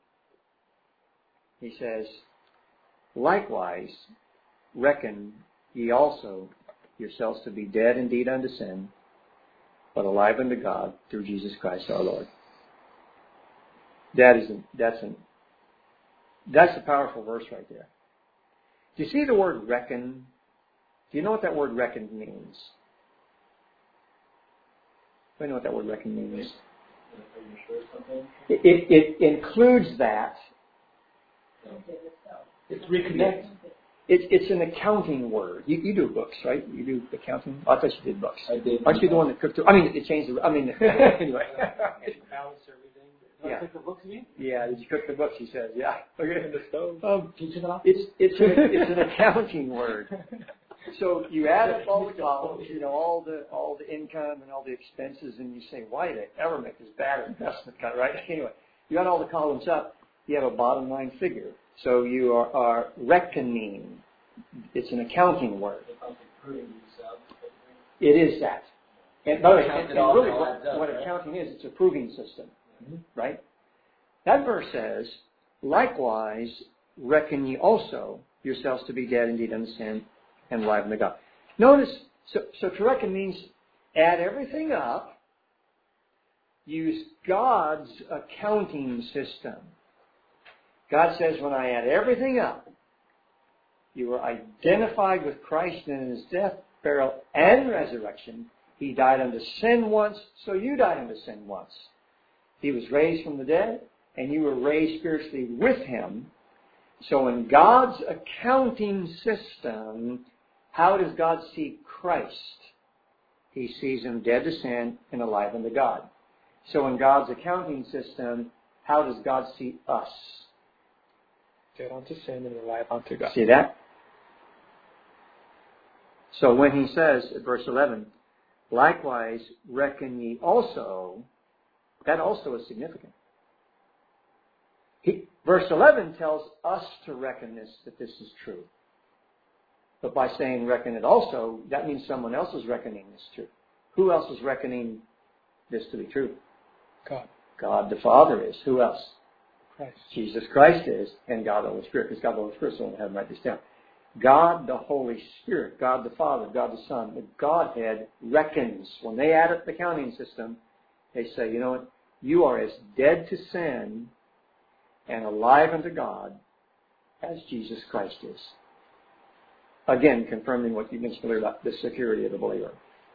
He says, likewise, reckon ye also yourselves to be dead indeed unto sin, but alive unto God through Jesus Christ our Lord. That is a, that's an that's a powerful verse right there. Do you see the word reckon? Do you know what that word reckon means? Do you know what that word reckon means? It, it, it includes that. It's reconnect. It's it's an accounting word. You, you do books, right? You do accounting. Oh, I thought you did books. I did. Aren't you the one that cooked? The, I mean, it changed the. I mean, anyway. Balance everything. Yeah. Cook the books, you mean? Yeah. Did you cook the books? He says. Yeah. Okay. In the stove. Um, Can you turn it off? it's it's an, it's an accounting word. So you add up all the columns, you know, all the all the income and all the expenses, and you say, why did I ever make this bad investment? Kind of, right? Anyway, you add all the columns up, you have a bottom line figure. So you are, are reckoning. It's an accounting word. It is that. And, by the way, and, and really what, what accounting is, it's a proving system. Mm-hmm. Right? That verse says, likewise reckon ye also yourselves to be dead indeed unto sin and alive unto God. Notice, so, so to reckon means add everything up, use God's accounting system. God says, when I add everything up, you are identified with Christ in his death, burial, and resurrection. He died unto sin once, so you died unto sin once. He was raised from the dead, and you were raised spiritually with him. So in God's accounting system, how does God see Christ? He sees him dead to sin and alive unto God. So in God's accounting system, how does God see us? Dead unto sin and alive unto God. See that? So when he says, at verse eleven, likewise reckon ye also, that also is significant. He, verse eleven tells us to reckon this, that this is true. But by saying reckon it also, that means someone else is reckoning this true. Who else is reckoning this to be true? God. God the Father is. Who else? Christ. Jesus Christ is, and God the Holy Spirit. Because God the Holy Spirit, so I have them write this down. God the Holy Spirit, God the Father, God the Son, the Godhead reckons. When they add up the counting system, they say, you know what? You are as dead to sin and alive unto God as Jesus Christ is. Again, confirming what you've mentioned earlier about the security of the believer.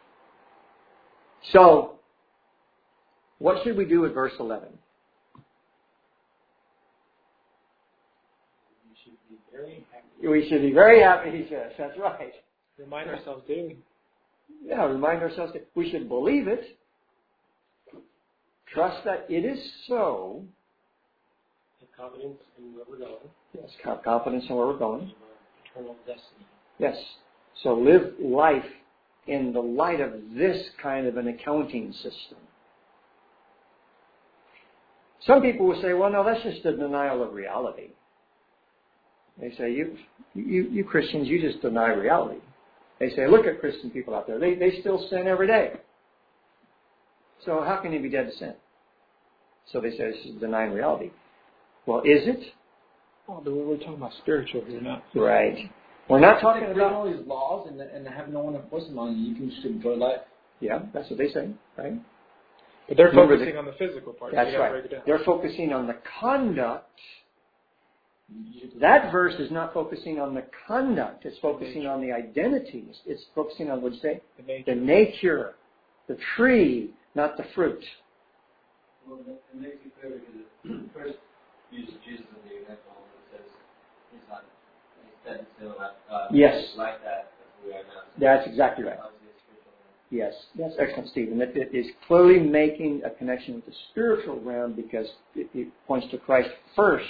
So, what should we do with verse eleven? should be very happy. We should be very happy, he says. That's right. Remind ourselves daily. Yeah, remind ourselves that we should believe it, trust that it is so. Have confidence in where we're going. Yes, have confidence in where we're going. And our eternal destiny. Yes. So live life in the light of this kind of an accounting system. Some people will say, well, no, that's just a denial of reality. They say, you, you, you Christians, you just deny reality. They say, look at Christian people out there. They, they still sin every day. So how can you be dead to sin? So they say, this is denying reality. Well, is it? Oh, but we're talking about spiritual here, not. Right. We're not talking If about all these laws and, and have no one enforce them on you, you can just enjoy life. Yeah, that's what they say, right? But they're Remember focusing the, on the physical part. That's so you gotta right. break it down. They're focusing on the conduct. That verse is not focusing on the conduct. It's focusing on the identities. It's focusing on, what you say? The nature. The nature, the tree, not the fruit. Well, it makes it clear because it first uses Jesus as the example and says he's not, he's dead and still not uh, Yes. like that as we are now. That's exactly right. Obviously, it's spiritual. Yes, that's excellent, Stephen. It, it is clearly making a connection with the spiritual realm because it, it points to Christ first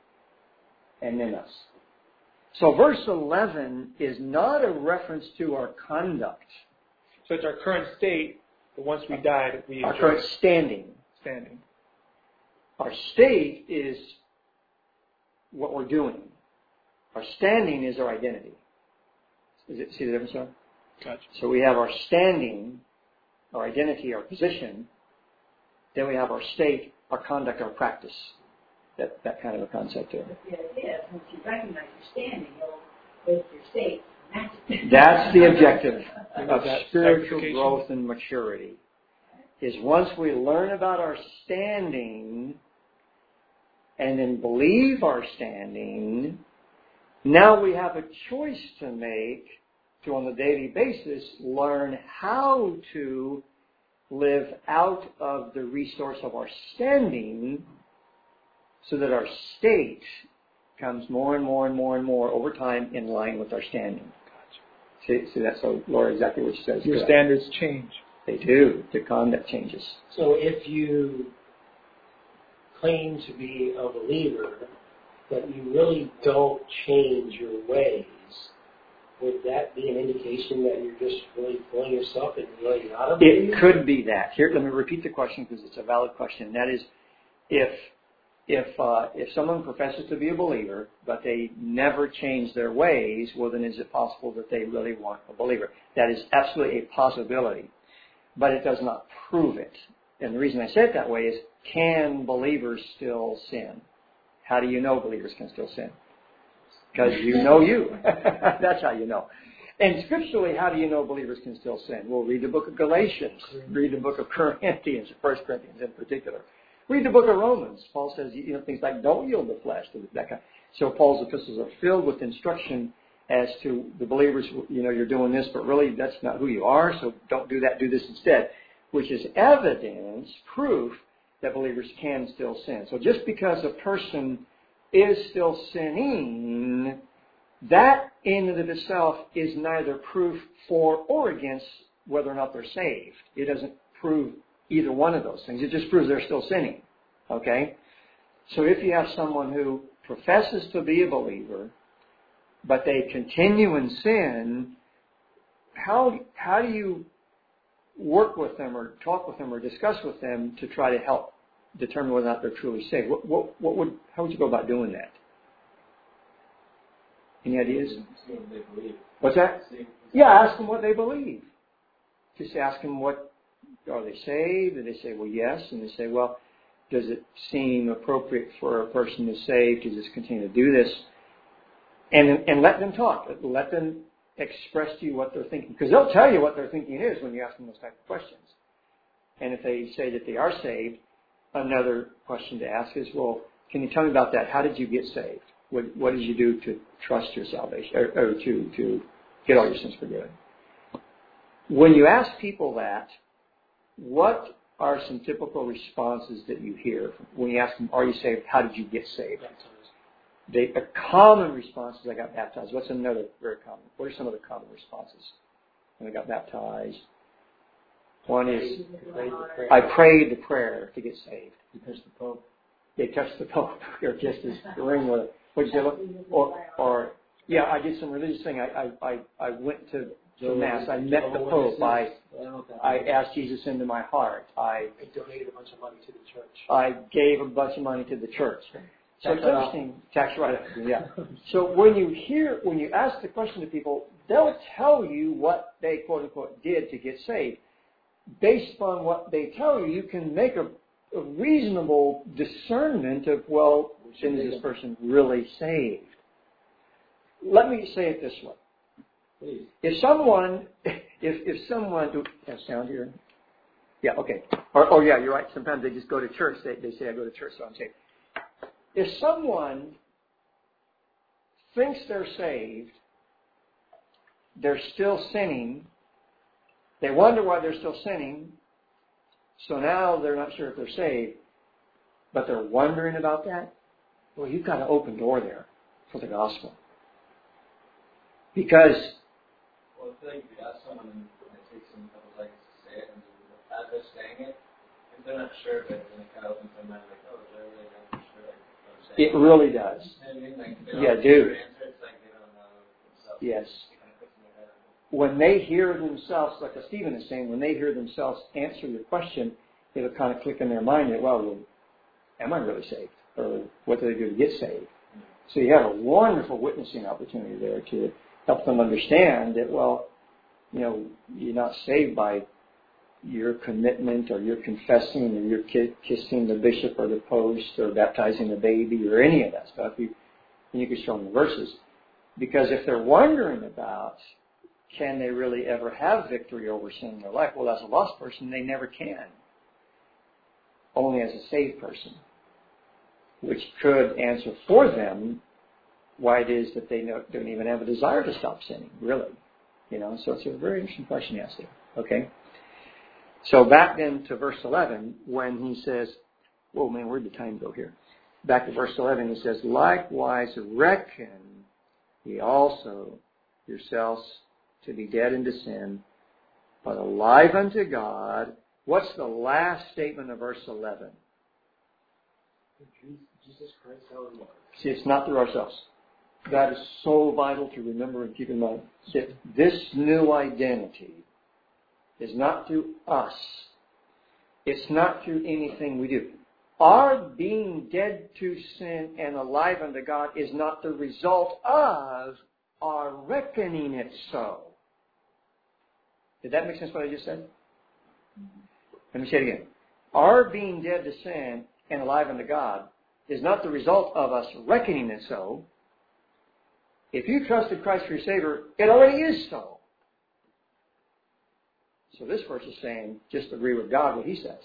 and then us. So verse eleven is not a reference to our conduct, So it's our current state, but once we died, we our enjoy current standing. standing. Our state is what we're doing. Our standing is our identity. Is it, see the difference there? Gotcha. So we have our standing, our identity, our position. Then we have our state, our conduct, our practice. That that kind of a concept there. But the idea is once you recognize your standing, you'll with your state. Match it. That's the objective of That spiritual sanctification. growth and maturity. Is once we learn about our standing and then believe our standing, now we have a choice to make to, on a daily basis, learn how to live out of the resource of our standing so that our state comes more and more and more and more over time in line with our standing. See, see that's so, Laura, exactly what she says. Your correct. standards change. They do. The conduct changes. So if you claim to be a believer, but you really don't change your ways, would that be an indication that you're just really fooling yourself and you're really not a believer? It could be that. Here, let me repeat the question because it's a valid question. That is, if if uh, if someone professes to be a believer, but they never change their ways, well, then is it possible that they really weren't a believer? That is absolutely a possibility, but it does not prove it. And the reason I say it that way is, can believers still sin? How do you know believers can still sin? Because you know you. That's how you know. And scripturally, how do you know believers can still sin? Well, read the book of Galatians. Read the book of Corinthians, First Corinthians in particular. Read the book of Romans. Paul says, you know, things like don't yield the flesh. To that kind. So Paul's epistles are filled with instruction as to the believers, you know, you're doing this, but really that's not who you are, so don't do that, do this instead, which is evidence, proof, that believers can still sin. So just because a person is still sinning, that in and of itself is neither proof for or against whether or not they're saved. It doesn't prove either one of those things. It just proves they're still sinning. Okay? So if you have someone who professes to be a believer, but they continue in sin, how how do you work with them or talk with them or discuss with them to try to help determine whether or not they're truly saved? What, what, what would, how would you go about doing that? Any ideas? See what they believe. What's that? See- Yeah, ask them what they believe. Just ask them, what, are they saved? And they say, well, yes. And they say, well, does it seem appropriate for a person who's saved to just continue to do this? And and let them talk. Let them express to you what they're thinking. Because they'll tell you what their thinking is when you ask them those type of questions. And if they say that they are saved, another question to ask is, well, can you tell me about that? How did you get saved? What, what did you do to trust your salvation, or, or to, to get all your sins forgiven? When you ask people that, what are some typical responses that you hear when you ask them, are you saved? How did you get saved? They, a common response is I got baptized. What's another very common? What are some of the common responses when I got baptized? One is I prayed the prayer to get saved. You touched the Pope. They touched the Pope or kissed his ring with it. What'd you say? Or, or yeah, I did some religious thing. I I I, I went to, to mass. I met the Pope. I I asked Jesus into my heart. I I donated a bunch of money to the church. I gave a bunch of money to the church. So it's interesting. Tax write-off. Yeah. So when you hear, when you ask the question to people, they'll tell you what they quote unquote did to get saved. Based upon what they tell you, you can make a, a reasonable discernment of, well, is this person really saved? Let me say it this way. Please. If someone, if if someone, do have sound here? Yeah, okay. Or, oh yeah, you're right. Sometimes they just go to church. They they say I go to church, so I'm saved. If someone thinks they're saved, they're still sinning. They wonder why they're still sinning. So now they're not sure if they're saved, but they're wondering about that. Well, you've got an open door there for the gospel. Because Well, I think if you ask someone and it takes them a couple seconds to say it, and as they're saying it, if they're not sure of it, then it kind of opens their mind like, oh, is that really not sure? Like, what I'm saying? it really does. You know what I mean? Like, they Yeah, don't dude. answer, it's like they don't know themselves. Yes. It kind of puts in their head. When they hear themselves, like Stephen is saying, when they hear themselves answer your question, it'll kind of click in their mind that, well, well, am I really saved? Or what do they do to get saved? So you have a wonderful witnessing opportunity there to help them understand that, well, you know, you're not saved by your commitment or your confessing or your ki- kissing the bishop or the post or baptizing the baby or any of that stuff. You, you can show them the verses. Because if they're wondering about, can they really ever have victory over sin in their life? Well, as a lost person, they never can. Only as a saved person, which could answer for them why it is that they don't even have a desire to stop sinning, really. You know, so it's a very interesting question you asked there. Okay? So back then to verse eleven, when he says, whoa, man, where'd the time go here? Back to verse eleven, he says, likewise reckon ye also yourselves to be dead unto sin, but alive unto God. What's the last statement of verse eleven? Jesus Christ our Lord. See, it's not through ourselves. That is so vital to remember and keep in mind. That this new identity is not through us. It's not through anything we do. Our being dead to sin and alive unto God is not the result of our reckoning it so. Did that make sense what I just said? Let me say it again. Our being dead to sin and alive unto God is not the result of us reckoning it so. If you trusted Christ for your Savior, it already is so. So this verse is saying, just agree with God what He says.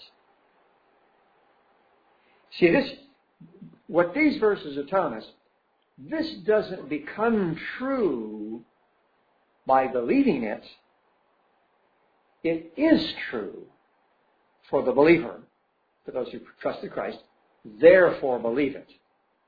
See, this, what these verses are telling us, this doesn't become true by believing it. It is true for the believer, for those who trusted Christ, therefore believe it.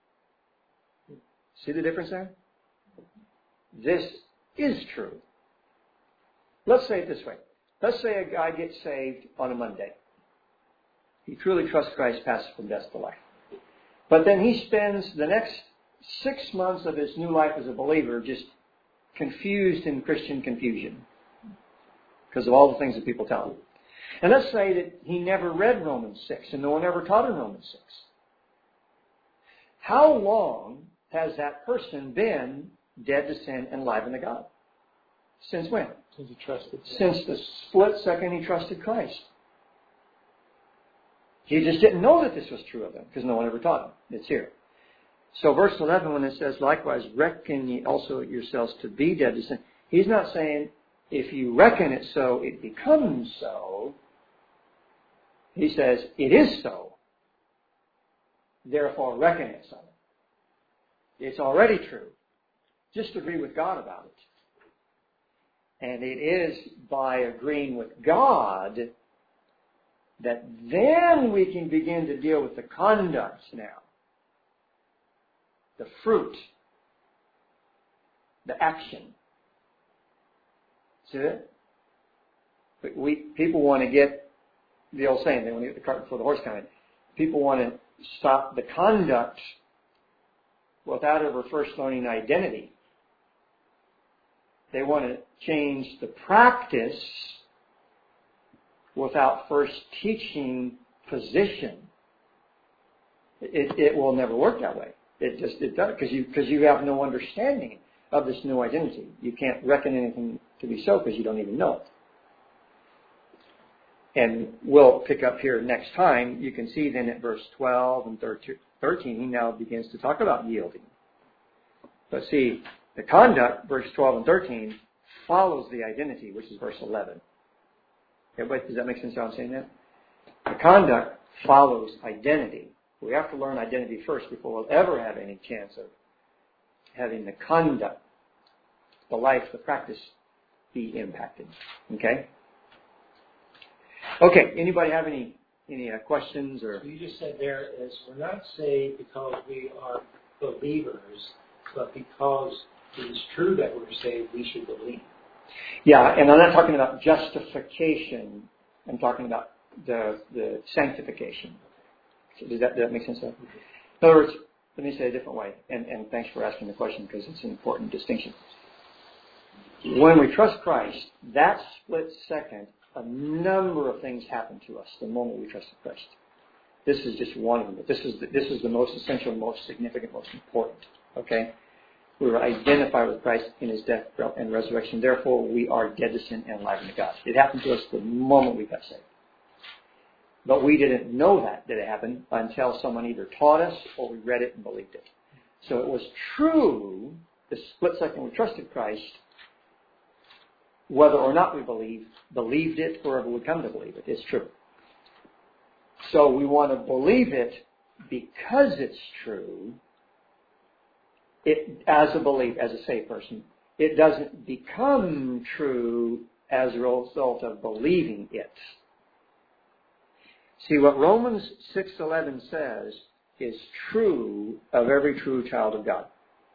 See the difference there? This is true. Let's say it this way. Let's say a guy gets saved on a Monday. He truly trusts Christ, passes from death to life. But then he spends the next six months of his new life as a believer just confused in Christian confusion because of all the things that people tell him. And let's say that he never read Romans six and no one ever taught him Romans six. How long has that person been dead to sin and alive unto God? Since when? Since he trusted. Since the split second he trusted Christ. He just didn't know that this was true of him because no one ever taught him. It's here. So verse eleven, when it says, likewise reckon ye also yourselves to be dead to sin, he's not saying if you reckon it so, it becomes so. He says, it is so. Therefore reckon it so. It's already true. Just agree with God about it. And it is by agreeing with God that then we can begin to deal with the conduct now. the fruit, the action. See that? But we people want to get the old saying, they want to get the cart before the horse coming. People want to stop the conduct without ever first learning identity. They want to change the practice without first teaching position. It, it will never work that way. It just it does because you because you have no understanding of this new identity. You can't reckon anything to be so because you don't even know it. And we'll pick up here next time. You can see then at verse twelve and thirteen, he now begins to talk about yielding. But see, the conduct, verse twelve and thirteen, follows the identity, which is verse eleven. Everybody, does that make sense how I'm saying that? The conduct follows identity. We have to learn identity first before we'll ever have any chance of having the conduct, the life, the practice be impacted. Okay? Okay, anybody have any any uh, questions? Or You just said there is we're not saved because we are believers, but because it is true that we're saved, we should believe. Yeah, and I'm not talking about justification. I'm talking about the the sanctification. So does that, does that make sense? In other words, let me say it a different way, and, and thanks for asking the question because it's an important distinction. When we trust Christ, that split second, a number of things happen to us the moment we trust Christ. This is just one of them. But this is the, this is the most essential, most significant, most important. Okay, we were identified with Christ in His death and resurrection. Therefore, we are dead to sin and alive in God. It happened to us the moment we got saved. But we didn't know that did it happen until someone either taught us or we read it and believed it. So it was true the split second we trusted Christ. Whether or not we believe, believed it, or ever would come to believe it, it's true. So we want to believe it because it's true. It, as a belief, as a saved person, it doesn't become true as a result of believing it. See, what Romans six eleven says is true of every true child of God.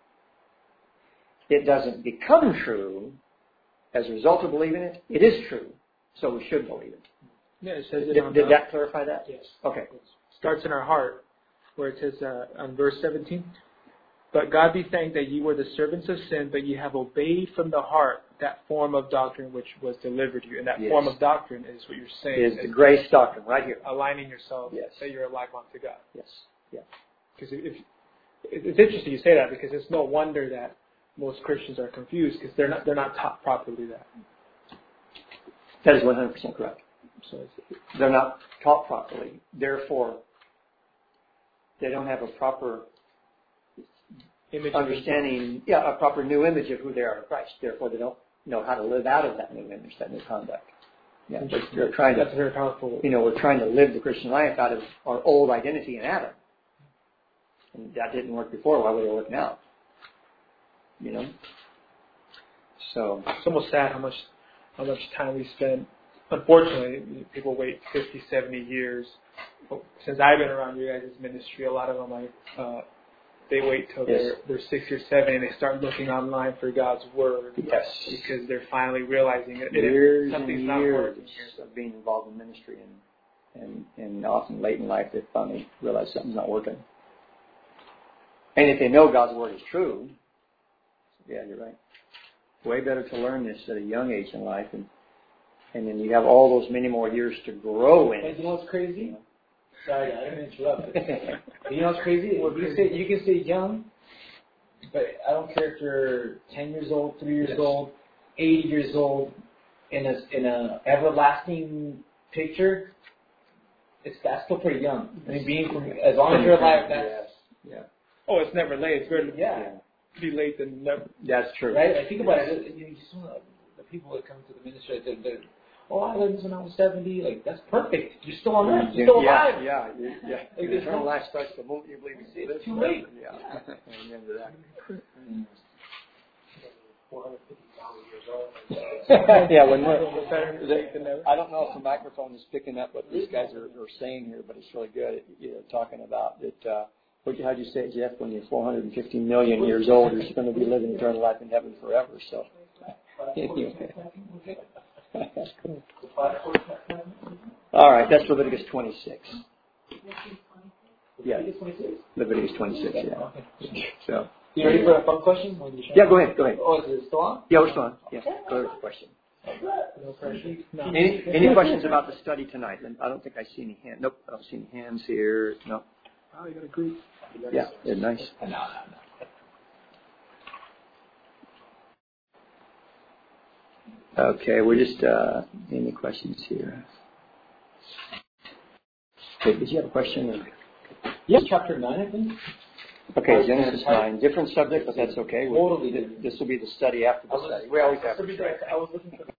It doesn't become true as a result of believing it. It is true, so we should believe it. Yeah, it says it Did, on did the, that clarify that? Yes. Okay. It starts in our heart, where it says uh, on verse seventeen, "But God be thanked that ye were the servants of sin, but ye have obeyed from the heart that form of doctrine which was delivered to you." And that Yes. form of doctrine is what you're saying. Is the grace doctrine right here. Aligning yourself, Yes. that you're alive unto God. Yes. Yeah. Because if, it's interesting you say that, because it's no wonder that most Christians are confused, because they're not they're not taught properly that. That is one hundred percent correct. So it's, They're not taught properly. Therefore, they don't have a proper image understanding, yeah, a proper new image of who they are in Christ. Therefore, they don't know how to live out of that new image, that new conduct. Yeah, they're, they're trying That's to, very powerful. you know, we're trying to live the Christian life out of our old identity in Adam. And that didn't work before. Why would it work now? You know? So, It's almost sad how much how much time we spend. Unfortunately, people wait fifty, seventy years. Since I've been around you guys' ministry, a lot of them, like, uh, they wait till Yes. they're, they're six or seven and they start looking online for God's Word. yes. Because they're finally realizing it, Years it, something's and not years working here. of being involved in ministry, and, and, and often late in life they finally realize something's not working. And if they know God's Word is true, yeah, you're right. Way better to learn this at a young age in life, and and then you have all those many more years to grow in. And you know what's crazy? Sorry, I didn't interrupt. But you know what's crazy? Well, you say you can stay young, but I don't care if you're ten years old, three years Yes. old, eighty years old, in a in a everlasting picture. It's that's still pretty young. I mean, being from as long as you're alive, that's Yes. Yeah. Oh, it's never late. It's better to yeah. be late than never. That's true. Right? Like, think about it. You know, just some of the people that come to the ministry, they're, they're, oh, I lived when I was seventy. Like, that's perfect. You're still on earth. You're still yeah, alive. Yeah, yeah, yeah. Like, Your there's eternal no- life starts the moment you believe It's live too forever. late. Yeah. Amen to that. four hundred fifty thousand years old. Yeah, when we're, It's better late than never. I don't know if the microphone is picking up what these guys are, are saying here, but it's really good. You know, talking about that uh, what how'd you say it, Jeff? When you're four hundred fifty million years old, you're going to be living eternal life in heaven forever. So, anyway. That's cool. All right, that's Leviticus twenty-six. Yeah, Leviticus twenty-six. Yeah. So. You ready for a fun question? Yeah, go ahead. Go ahead. Oh, is it still on? Yeah, we're still on. Yeah, go ahead with the question. No pressure. No. Any, any questions about the study tonight? And I don't think I see any hands. Nope, I don't see any hands here. No. Oh, you got a group. Yeah, they're nice. No, no, no. Okay, we're just, uh, any questions here? Okay, did you have a question? Or? Yes, chapter nine, I think. Okay, Genesis nine. Different subject, but that's okay. Totally different. This will be the study after the study. We always have to study. I was looking for